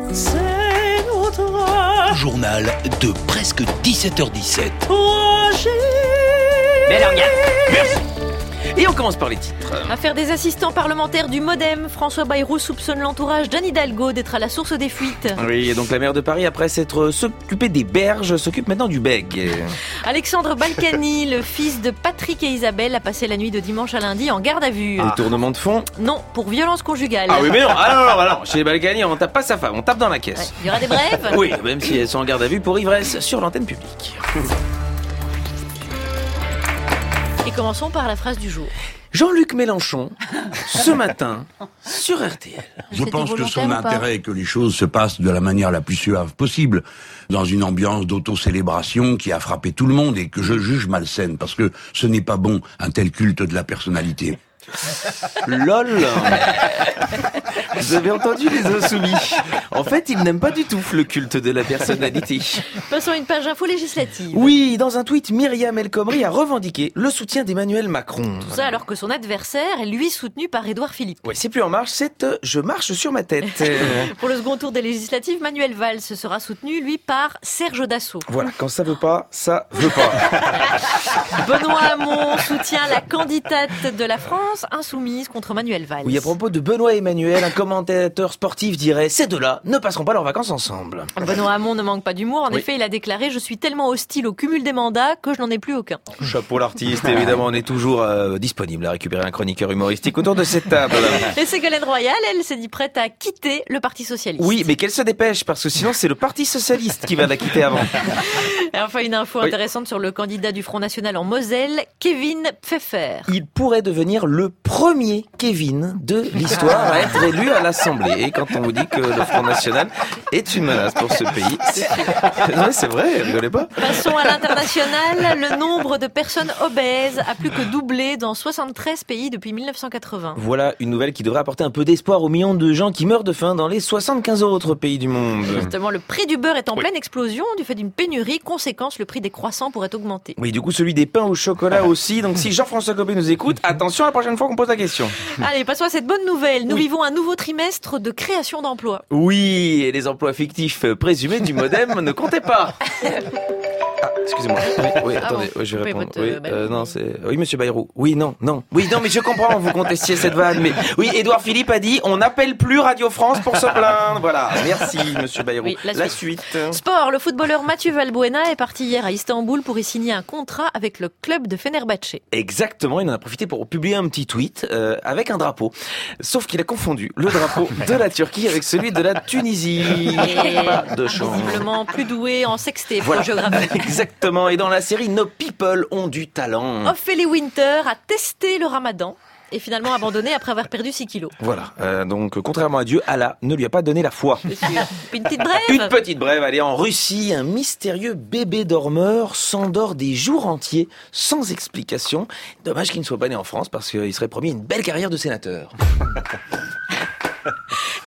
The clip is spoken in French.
c'est notre journal de presque 17h17. projet. Mais alors, regarde, merci. Et on commence par les titres. Affaire des assistants parlementaires du MoDem. François Bayrou soupçonne l'entourage d'Anne Hidalgo d'être à la source des fuites. Oui, et donc la maire de Paris, après s'être s'occupée des berges, s'occupe maintenant du bègue. Alexandre Balkany, le fils de Patrick et Isabelle, a passé la nuit de dimanche à lundi en garde à vue. Tournement de fond. Non, pour violence conjugale. Ah oui, mais non, alors, chez les Balkany, on tape pas sa femme, on tape dans la Ouais. caisse. Il y aura des brèves. Oui, même si elles sont en garde à vue pour ivresse sur l'antenne publique. Et commençons par la phrase du jour. Jean-Luc Mélenchon, ce matin, sur RTL. Je C'était pense que volontaire son ou pas intérêt est que les choses se passent de la manière la plus suave possible, dans une ambiance d'autocélébration qui a frappé tout le monde et que je juge malsaine, parce que ce n'est pas bon un tel culte de la personnalité. LOL. Vous avez entendu les insoumis. En fait, ils n'aiment pas du tout le culte de la personnalité. Passons à une page info législative. Oui, dans un tweet, Myriam El Khomri a revendiqué le soutien d'Emmanuel Macron. Tout ça alors que son adversaire est lui soutenu par Édouard Philippe. Ouais, c'est plus En Marche, c'est Je marche sur ma tête. Pour le second tour des législatives, Manuel Valls sera soutenu, lui, par Serge Dassault. Voilà, quand ça veut pas, ça veut pas. Benoît Hamon soutient la candidate de la France insoumise contre Manuel Valls. Oui, à propos de Benoît et Emmanuel, un commentateur sportif dirait « Ces deux-là ne passeront pas leurs vacances ensemble ». Benoît Hamon ne manque pas d'humour. En Oui. effet, il a déclaré « Je suis tellement hostile au cumul des mandats que je n'en ai plus aucun ». Chapeau l'artiste, évidemment, on est toujours disponible à récupérer un chroniqueur humoristique autour de cette table. Et Ségolène Royal, elle s'est dit prête à quitter le Parti Socialiste. Oui, mais qu'elle se dépêche, parce que sinon c'est le Parti Socialiste qui va la quitter avant. Et enfin, une info Oui. intéressante sur le candidat du Front National en Moselle, Kevin Pfeffer. Il pourrait devenir le premier Kevin de l'histoire à être élu à l'Assemblée. Et quand on vous dit que le Front National est une menace pour ce pays, c'est vrai, rigolez pas. Passons à l'international. Le nombre de personnes obèses a plus que doublé dans 73 pays depuis 1980. Voilà une nouvelle qui devrait apporter un peu d'espoir aux millions de gens qui meurent de faim dans les 75 autres pays du monde. Justement, le prix du beurre est en Oui. pleine explosion du fait d'une pénurie. Conséquence, le prix des croissants pourrait augmenter. Oui, du coup, celui des pains au chocolat aussi. Donc, si Jean-François Copé nous écoute, attention la prochaine fois qu'on pose la question. Allez, passons à cette bonne nouvelle. Nous Oui. vivons un nouveau trimestre de création d'emplois. Oui, et les emplois fictifs présumés du MoDem ne comptaient pas. Ah, excusez-moi. Oui, attendez, bon. oui, je vais Vous répondre. pouvez Oui, votre- non, c'est. Oui, monsieur Bayrou. Oui, non. Oui, non, mais je comprends, vous contestiez cette vanne. Mais oui, Édouard Philippe a dit on n'appelle plus Radio France pour se plaindre. Voilà. Merci, monsieur Bayrou. Oui, la suite. Sport, le footballeur Mathieu Valbuena est parti hier à Istanbul pour y signer un contrat avec le club de Fenerbahçe. Exactement, il en a profité pour publier un petit tweet avec un drapeau. Sauf qu'il a confondu le drapeau de la Turquie avec celui de la Tunisie. Pas de chance. Visiblement plus doué en sexté, Voilà. géographie. Exactement. Et dans la série, nos people ont du talent. Ophélie Winter a testé le ramadan et finalement abandonné après avoir perdu 6 kilos. Voilà. Donc, contrairement à Dieu, Allah ne lui a pas donné la foi. Une petite brève. Une petite brève, allez, en Russie, un mystérieux bébé dormeur s'endort des jours entiers sans explication. Dommage qu'il ne soit pas né en France parce qu'il serait promis une belle carrière de sénateur.